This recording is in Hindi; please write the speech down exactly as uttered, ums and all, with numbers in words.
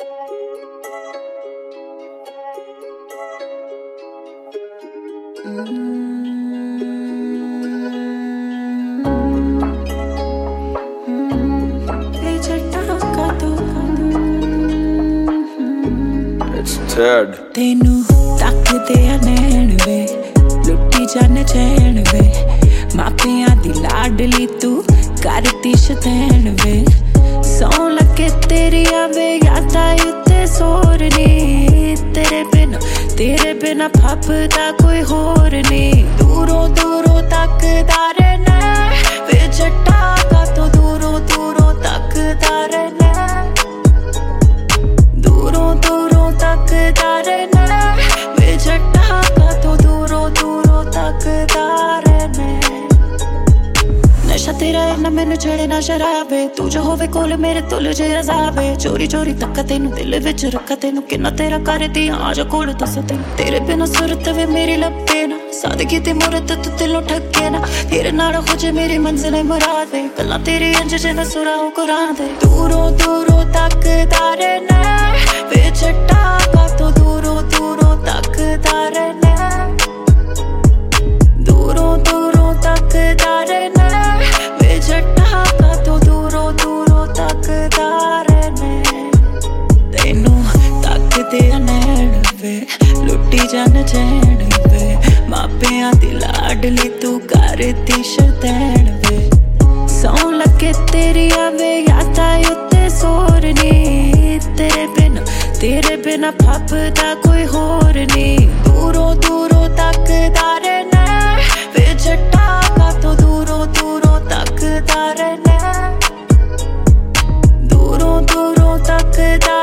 तेनू तकदे आ नैन वे लुट्टी जाने चैन वे मापियां दी लाडली तू करती शतैन वे सौ लगे तेरी आवे यादा उत्ते सोरनी तेरे बिना तेरे बिना फपदा कोई होर नहीं दूरों दूरों तकदा रहना वे जट्टा का तो दूरों दूरों तकदा रहना दूरों दूरों तकदा रहना वे जट्टा का तो दूरों दूरों तकदा रहना नशा तेरा ना मैनू चढ़े ना शराबे तू जो होवे कोल मेरे तुल जे अजाबे चोरी चोरी तक तेनू दिल विच रखा तेनू किन्ना तेरा करदी आजा कोल दस तेनू तेरे बिना सुरत वे मेरी लपे ना सादगी ते मुरत तू दिलों ठगे ना तेरे नाल हो जे मेरी मंजिल मुराद वे गल्लां तेरी अंज जे ना सुराओ कुरान दे दूरों दूरों तकदा रहना वे जट्टा का तो दूरों दूरों तकदा रहना दूरों दूरों तकदा रहना वे जट्टा का तो दूरों दूरों तकदा रहना तेनू तकदे आ नैन वे लुट्टी जान चैन वे मापियां दी लाडली तू करदी शतैन वे सौ लगे तेरी आवे यादा उत्ते सोरनी तेरे बिना तेरे बिना फपदा कोई होर नहीं दूरों दूरों तकदा रहना वे जट्टा का तो दूरों दूरों तकदा रहना दूरों दूरों तकदा